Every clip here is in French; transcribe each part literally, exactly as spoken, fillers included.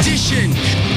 edition.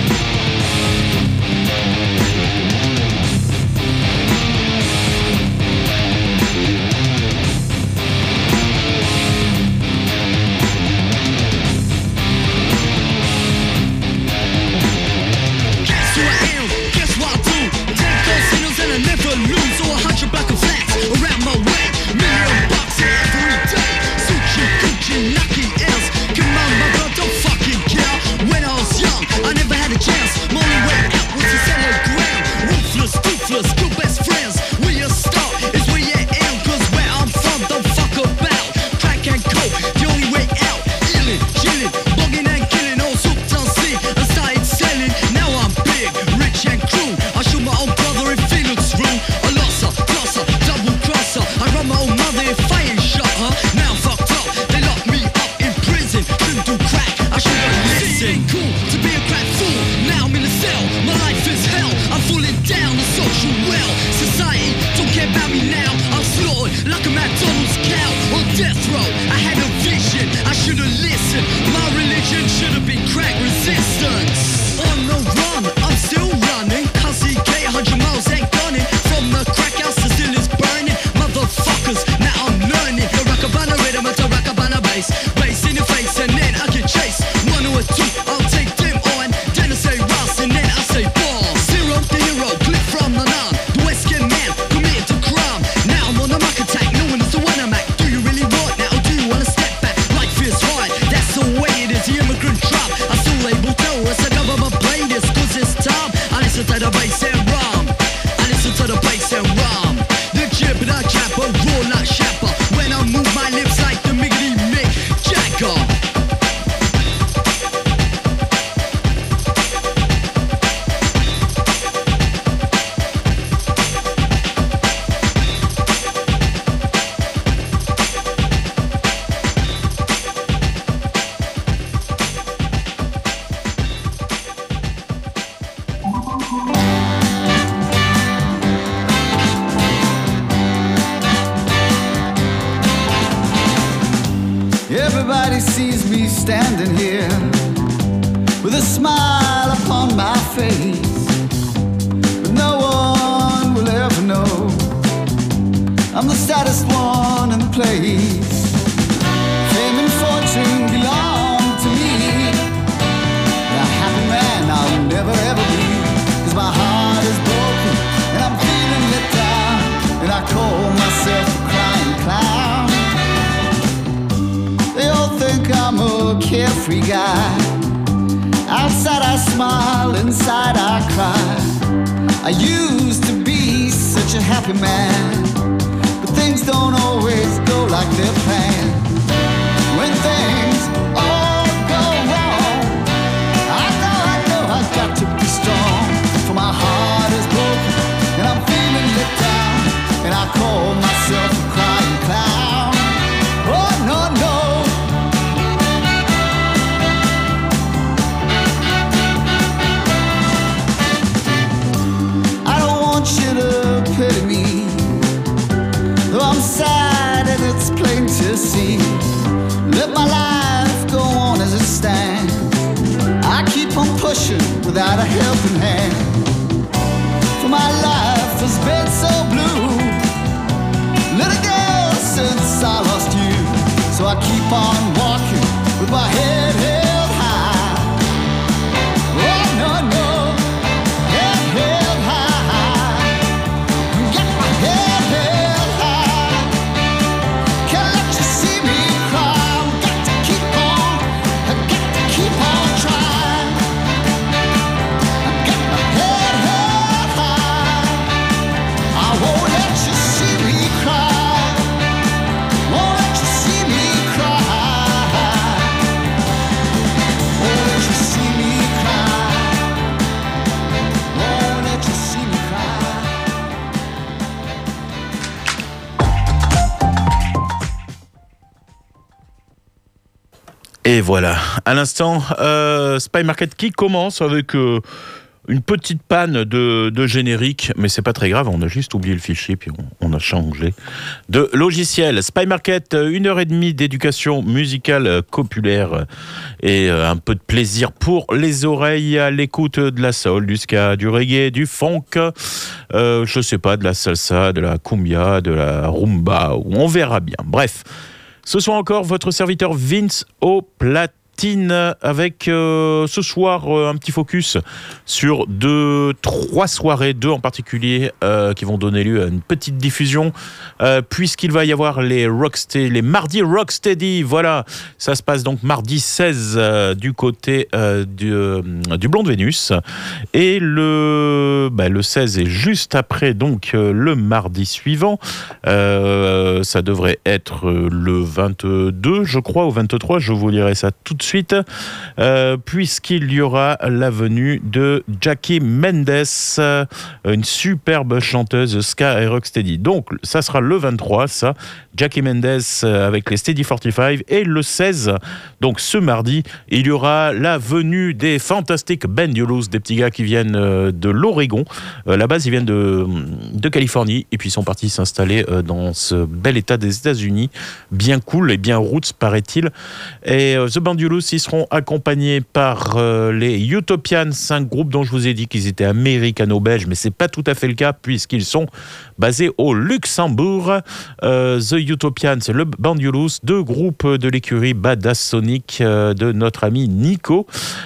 Never lose or a hundred block of flats around my way. Million bucks every day. Sushi, Gucci, lucky else. Come on, my bro, don't fucking care. When I was young, I never had a chance. My only way out was to sell a ground. Ruthless, toothless, good best friends. Where you start is where you end. Cause where I'm from, don't fuck about. Crack and coke, the only way out. Illin', chillin', bugging and killing. All soup on sea. I started selling. Now I'm big, rich and cool. I shoot my own brother if he looks rude. A losser, tosser, double crosser. I run my own mother if I ain't shot her. Now I'm fucked up, they lock me up in prison. Couldn't do crack, I should've listened. It ain't cool to be a crack fool. Now I'm in a cell, my life is hell. I'm falling down the social well. Society don't care about me now. I'm slaughtered like a McDonald's cow. On death row, I had a vision, I should've listened. My religion should've been crack resistance. On the run, I'm still running. Cause he K one hundred miles ain't gunning. From the crack house the still is burning. Motherfuckers, now I'm learning. The rockabana rhythm at the rockabana bass. Bass in your face and then I can chase. One or two, I'll take them on. Then I say Ross and then I say bomb. Zero the hero, clip from the nun. The West End man committed to crime. Now I'm on a muck attack, no one is the one I'm at. Do you really want that or do you wanna step back? Life is hard, that's the way it is. The immigrant trap, I still label terrorists. The government play this cause it's time. I listen to the bass and rum. I listen to the bass and rum. The jib and the japper, roll like shapper. When I move my lips like the Miggity Mick Jagger. Everybody sees me standing here with a smile upon my face, but no one will ever know I'm the saddest one in the place. Fame and fortune belong to me. The happy man I'll never ever be. Cause my heart is broken and I'm feeling let down, and I call myself a crying clown. They all think I'm a carefree guy. Outside I smile, inside I cry. I used to be such a happy man, but things don't always go like they're planned. When things all go wrong, I know, I know I've got to be strong. For my heart is broken and I'm feeling let down, and I call myself a crying clown. Oh no, no. You to pity me, though I'm sad and it's plain to see. Let my life go on as it stands. I keep on pushing without a helping hand. For my life has been so blue, little girl, since I lost you. So I keep on walking with my head held high. Oh no, no. Et voilà, à l'instant, euh, Spy Market qui commence avec euh, Une petite panne de, de générique, mais c'est pas très grave, on a juste oublié le fichier, puis on, on a changé de logiciel. Spy Market, une heure et demie d'éducation musicale populaire et un peu de plaisir pour les oreilles à l'écoute de la soul, du ska, du reggae, du funk, euh, je sais pas, de la salsa, de la cumbia, de la rumba, on verra bien. Bref, ce soir encore, votre serviteur Vince au platine. Avec euh, ce soir euh, un petit focus sur deux, trois soirées, deux en particulier, euh, qui vont donner lieu à une petite diffusion, euh, puisqu'il va y avoir les Rocksteady, les mardis Rocksteady. Voilà, ça se passe donc mardi seize euh, du côté euh, du, euh, du Blonde Vénus, et le, bah, le seize est juste après, donc euh, le mardi suivant. Euh, ça devrait être le vingt-deux, je crois, ou vingt-trois. Je vous dirai ça tout de suite. Suite, euh, puisqu'il y aura la venue de Jackie Mendes, euh, une superbe chanteuse ska et rocksteady. Donc ça sera le vingt-trois, ça, Jackie Mendes euh, avec les Steady quarante-cinq, et le seize, donc ce mardi, il y aura la venue des fantastiques Bendulous, des petits gars qui viennent euh, de l'Oregon. Euh, la base, ils viennent de, de Californie, et puis ils sont partis s'installer euh, dans ce bel état des États-Unis, bien cool et bien roots, paraît-il. Et euh, The Bendulous, ils seront accompagnés par euh, les Utopians, un groupe dont je vous ai dit qu'ils étaient américano-belges, mais c'est pas tout à fait le cas puisqu'ils sont basés au Luxembourg. Euh, The Utopians, le Bendulous, deux groupes de l'écurie Badass Sonic euh, de notre ami Nico.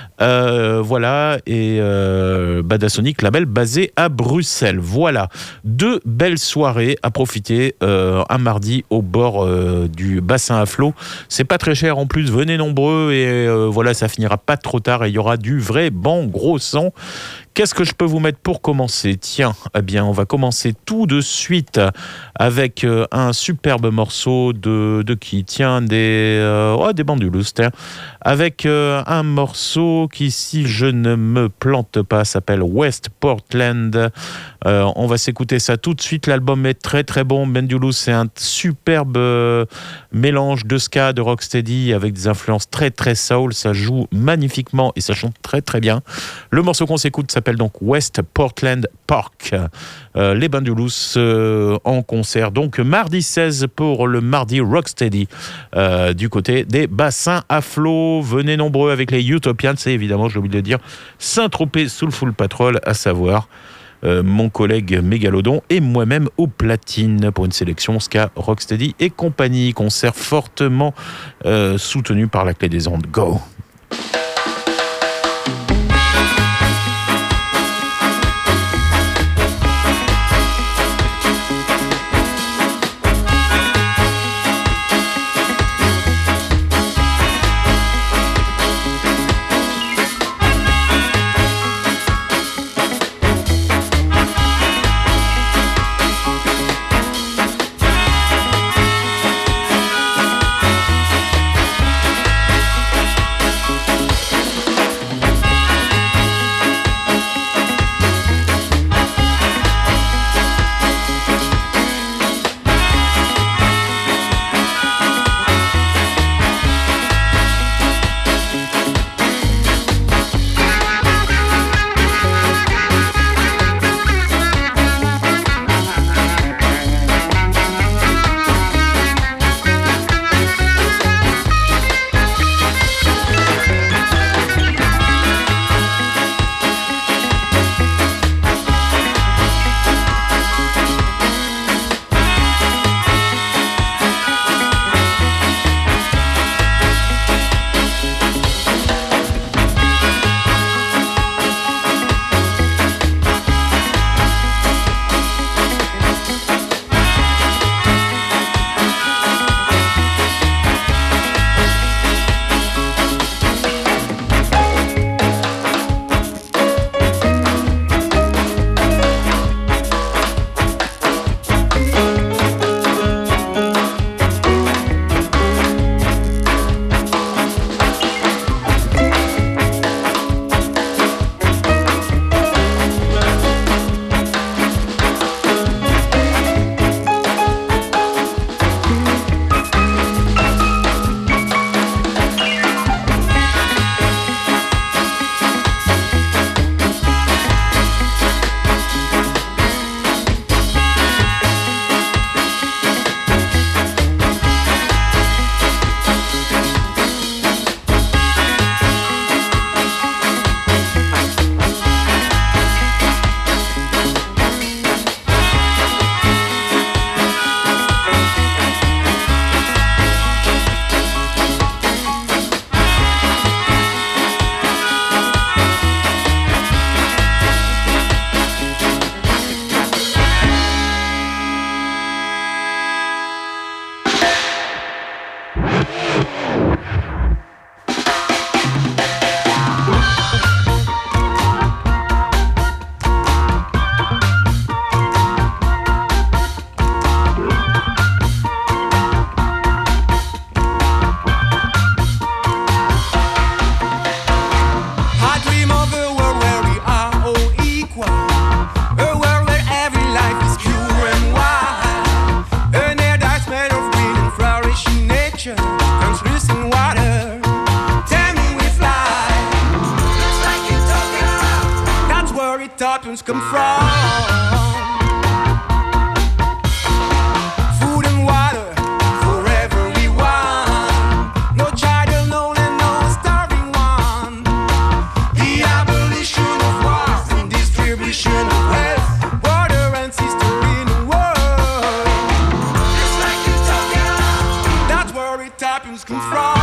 Euh, voilà, et euh, Badass Sonic, label basé à Bruxelles. Voilà, deux belles soirées à profiter, euh, un mardi au bord euh, du bassin à flot. C'est pas très cher en plus, venez nombreux, et euh, voilà, ça finira pas trop tard et il y aura du vrai bon gros son. Qu'est-ce que je peux vous mettre pour commencer ? Tiens, eh bien, on va commencer tout de suite avec euh, un superbe morceau de, de qui ? Tiens, des, euh, oh, des Bendulous, avec euh, un morceau qui, si je ne me plante pas, s'appelle West Portland. Euh, on va s'écouter ça tout de suite. L'album est très très bon. Bendulous, c'est un superbe euh, mélange de ska, de rocksteady avec des influences très très soul. Ça joue magnifiquement et ça chante très très bien. Le morceau qu'on s'écoute s'appelle donc West Portland Park. Euh, les Bendulous euh, en concert donc mardi seize pour le mardi Rocksteady euh, du côté des bassins à flot. Venez nombreux avec les Utopians, c'est évidemment, j'ai oublié de le dire, Saint-Tropez sous le full patrol, à savoir euh, mon collègue Mégalodon et moi-même au platine pour une sélection ska, rocksteady et compagnie. Concert fortement euh, soutenu par la clé des ondes. Go! top tunes come from. Food and water for everyone. No child alone and no starving one. The abolition of wars and distribution of wealth. Brother and sister in the world. Just like Utopia. That's where the top tunes come from.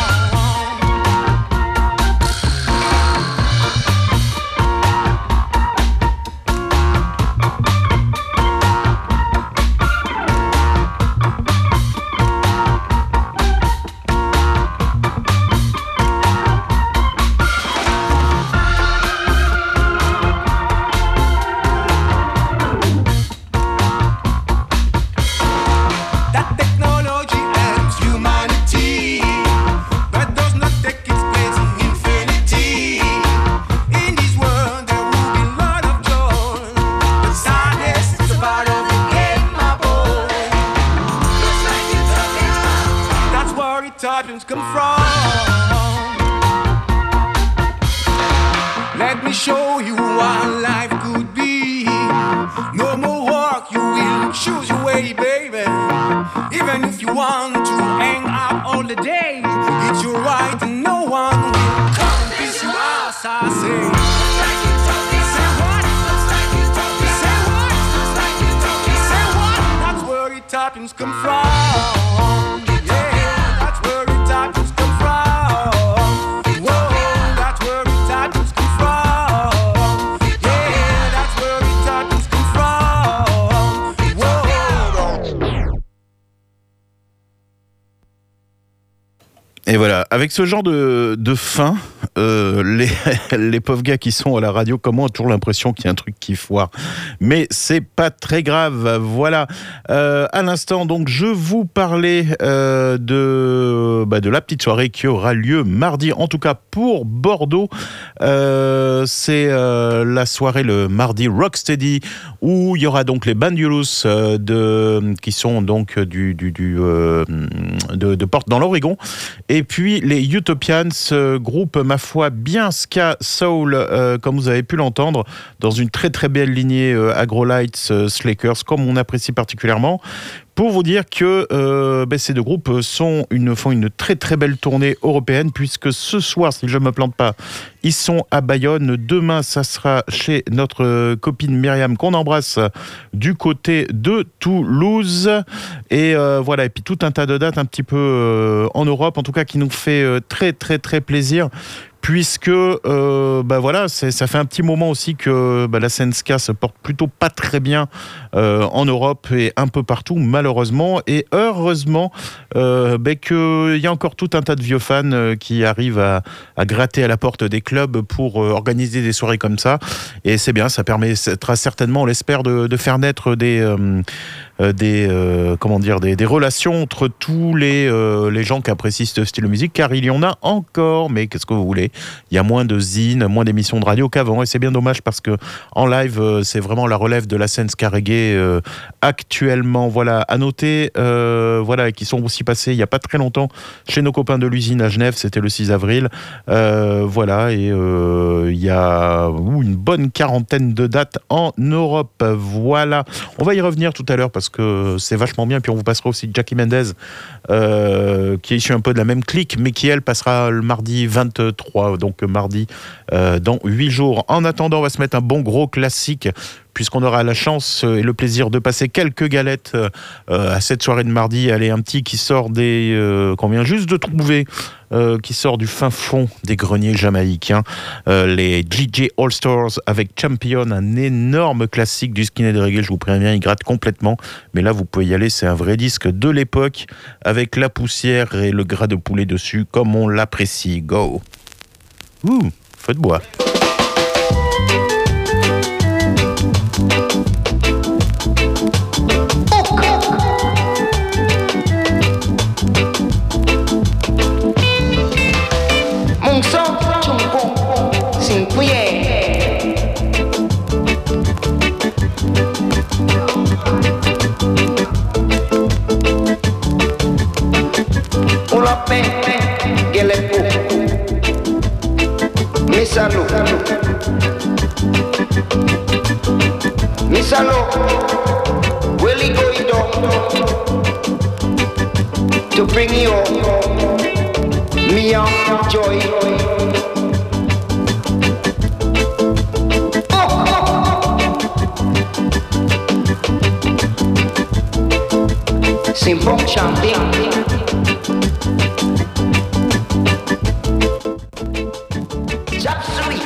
Come from. Let me show you what life could be. No more work, you will choose your way, baby. Even if you want to hang out all the day, it's your right and no one will come and piss you off, I say. Say what? Say what? Say what? That's where the toppings come from. Et voilà, avec ce genre de, de fin, euh, les, les pauvres gars qui sont à la radio, comment ont toujours l'impression qu'il y a un truc qui foire. Mais c'est pas très grave, voilà. Euh, à l'instant, donc, je vous parlais euh, de, bah, de la petite soirée qui aura lieu mardi, en tout cas pour Bordeaux. Euh, c'est euh, la soirée le mardi Rocksteady, où il y aura donc les Bandulus euh, de, qui sont donc du, du, du, euh, de, de Porte dans l'Oregon. Et puis les Utopians, euh, groupe ma foi bien ska soul, euh, comme vous avez pu l'entendre, dans une très très belle lignée euh, Agro-Lights, euh, Slakers, comme on apprécie particulièrement. Pour vous dire que euh, ben ces deux groupes sont une, font une très très belle tournée européenne, puisque ce soir, si je ne me plante pas, ils sont à Bayonne. Demain, ça sera chez notre copine Myriam, qu'on embrasse, du côté de Toulouse. Et euh, voilà, et puis tout un tas de dates un petit peu euh, en Europe, en tout cas qui nous fait euh, très très très plaisir. Puisque euh, bah voilà, c'est, ça fait un petit moment aussi que bah, la scène ska se porte plutôt pas très bien euh, en Europe et un peu partout, malheureusement. Et heureusement euh, bah, qu'il y a encore tout un tas de vieux fans euh, qui arrivent à, à gratter à la porte des clubs pour euh, organiser des soirées comme ça. Et c'est bien, ça permettra certainement, on l'espère, de, de faire naître des... Euh, Euh, des euh, comment dire des, des relations entre tous les euh, les gens qui apprécient ce style de musique, car il y en a encore, mais qu'est-ce que vous voulez, il y a moins de zines, moins d'émissions de radio qu'avant, et c'est bien dommage parce que en live euh, c'est vraiment la relève de la scène ska reggae euh, actuellement. Voilà, à noter euh, voilà, qui sont aussi passés il y a pas très longtemps chez nos copains de l'usine à Genève, c'était le six avril, euh, voilà, et euh, il y a ouh, une bonne quarantaine de dates en Europe. Voilà, on va y revenir tout à l'heure parce que c'est vachement bien. Puis on vous passera aussi Jackie Mendez, euh, qui est issu un peu de la même clique, mais qui elle passera le mardi vingt-trois, donc mardi euh, dans huit jours. En attendant, on va se mettre un bon gros classique, puisqu'on aura la chance et le plaisir de passer quelques galettes euh, à cette soirée de mardi. Allez, un petit qui sort des... Euh, qu'on vient juste de trouver, euh, qui sort du fin fond des greniers jamaïcains. Euh, les J J All-Stars avec Champion, un énorme classique du skinhead reggae, je vous préviens, il gratte complètement. Mais là, vous pouvez y aller, c'est un vrai disque de l'époque, avec la poussière et le gras de poulet dessus, comme on l'apprécie. Go! Ouh, feu de bois. Salud. Miss Allo, will he go down to bring you me and joy? Simple chanting. Chop sweet.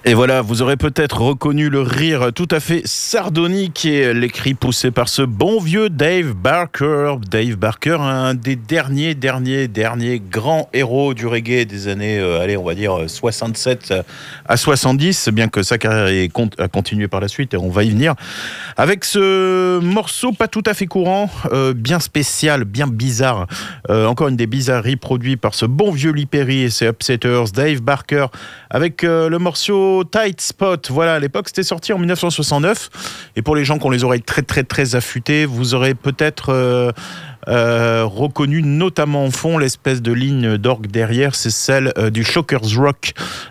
Et voilà, vous aurez peut-être reconnu le rire tout à fait sardonique et les cris poussés par ce bon vieux Dave Barker. Dave Barker, un des derniers, derniers, derniers grands héros du reggae des années, euh, allez, on va dire soixante-sept à soixante-dix, bien que sa carrière ait con- a continué par la suite, et on va y venir. Avec ce morceau pas tout à fait courant, euh, bien spécial, bien bizarre, euh, encore une des bizarreries produites par ce bon vieux Lee Perry et ses Upsetters, Dave Barker, avec euh, le morceau Tight Spot. Voilà, à l'époque, c'était sorti en dix-neuf cent soixante-neuf. Et pour les gens qui ont les oreilles très, très, très affûtées, vous aurez peut-être euh, euh, reconnu, notamment en fond, l'espèce de ligne d'orgue derrière. C'est celle euh, du Shockers Rock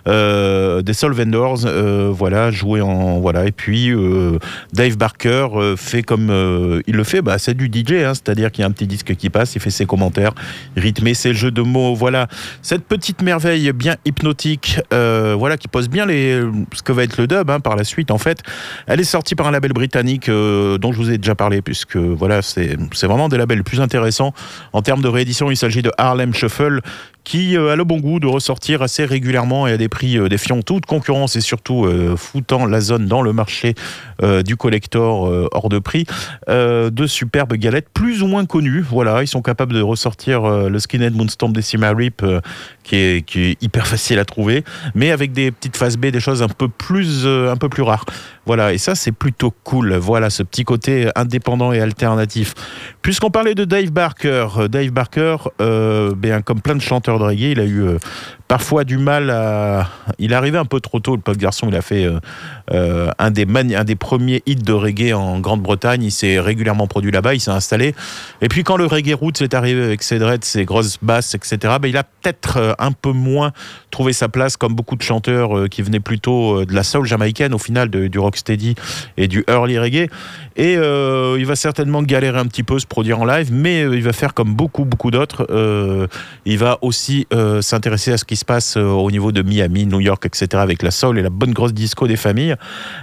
euh, des Soul Vendors. Euh, voilà, joué en. Voilà. Et puis, euh, Dave Barker euh, fait comme euh, il le fait, bah, c'est du D J, hein, c'est-à-dire qu'il y a un petit disque qui passe, il fait ses commentaires rythmés, ses jeux de mots. Voilà, cette petite merveille bien hypnotique, euh, voilà, qui pose bien les, ce que va être le dub hein, par la suite. En fait, elle est sortie par un label britannique euh, dont je vous ai déjà parlé, puisque voilà, c'est, c'est vraiment des labels les plus intéressants en termes de réédition. Il s'agit de Harlem Shuffle, qui euh, a le bon goût de ressortir assez régulièrement et à des prix euh, défiant toute concurrence et surtout euh, foutant la zone dans le marché euh, du collector euh, hors de prix, euh, de superbes galettes plus ou moins connues. Voilà, ils sont capables de ressortir euh, le Skinhead Moonstomp Decimal Rip euh, qui, est, qui est hyper facile à trouver, mais avec des petites phases B, des choses un peu plus, euh, un peu plus rares. Voilà, et ça c'est plutôt cool. Voilà, ce petit côté indépendant et alternatif. Puisqu'on parlait de Dave Barker, Dave Barker, euh, ben, comme plein de chanteurs de reggae, il a eu euh, parfois du mal à... Il est arrivé un peu trop tôt, le pauvre garçon. Il a fait euh, euh, un, des mani... un des premiers hits de reggae en Grande-Bretagne. Il s'est régulièrement produit là-bas, il s'est installé. Et puis quand le reggae roots est arrivé avec ses dreads, ses grosses basses, et cetera, ben, il a peut-être euh, un peu moins trouvé sa place, comme beaucoup de chanteurs euh, qui venaient plutôt euh, de la soul jamaïcaine, au final, de, du rocksteady et du early reggae. Et euh, il va certainement galérer un petit peu, se produire en live, mais euh, il va faire comme beaucoup, beaucoup d'autres. Euh, il va aussi euh, s'intéresser à ce qui se passe euh, au niveau de Miami, New York, et cetera, avec la soul et la bonne grosse disco des familles.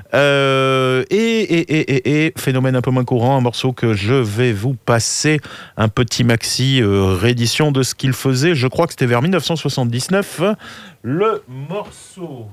Euh, et, et, et, et, et, phénomène un peu moins courant, un morceau que je vais vous passer, un petit maxi euh, réédition de ce qu'il faisait. Je crois que c'était vers dix-neuf cent soixante-dix-neuf. Le morceau...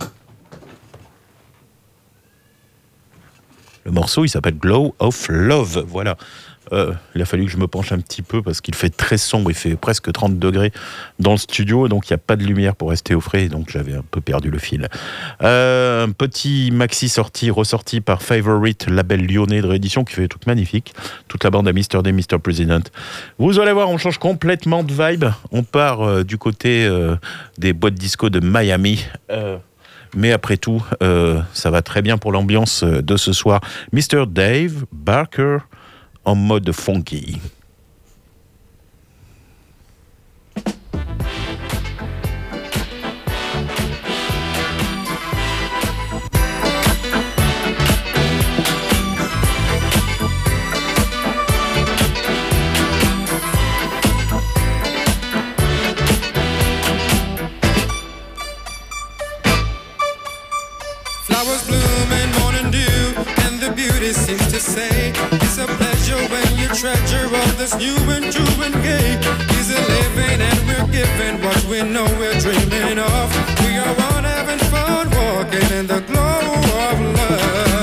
Le morceau, il s'appelle Glow of Love. Voilà. Euh, il a fallu que je me penche un petit peu parce qu'il fait très sombre. Il fait presque trente degrés dans le studio. Donc, il n'y a pas de lumière pour rester au frais. Donc, j'avais un peu perdu le fil. Euh, un petit maxi sorti, ressorti par Favorite, label lyonnais de réédition qui fait toute magnifique. Toute la bande à mister D, mister President. Vous allez voir, on change complètement de vibe. On part euh, du côté euh, des boîtes disco de Miami. Euh, Mais après tout, euh, ça va très bien pour l'ambiance de ce soir. mister Dave Barker en mode funky. Flowers bloom and morning dew, and the beauty seems to say it's a pleasure when you treasure all this new and true and gay. Easy living and we're giving what we know we're dreaming of. We are one having fun, walking in the glow of love.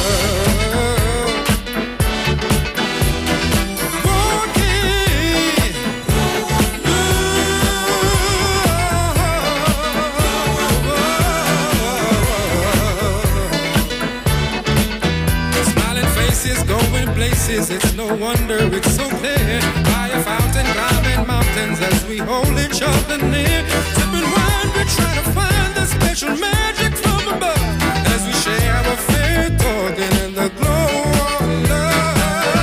Places, it's no wonder it's so clear. By a fountain, climbing mountains as we hold each other near. Sipping wine, we try to find the special magic from above. As we share our faith, talking in the glow of love.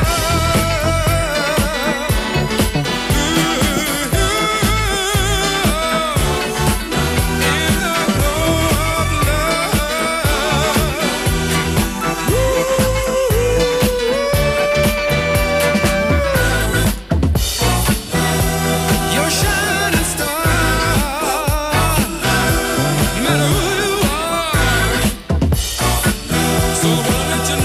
Ooh, ooh, in the glow of love. Ooh. So what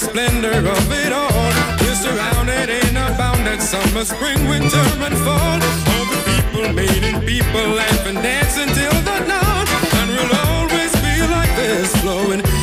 splendor of it all. We're surrounded in a bounded summer, spring, winter, and fall. All the people meeting people, laugh and dance until the dawn. And we'll always be like this, flowing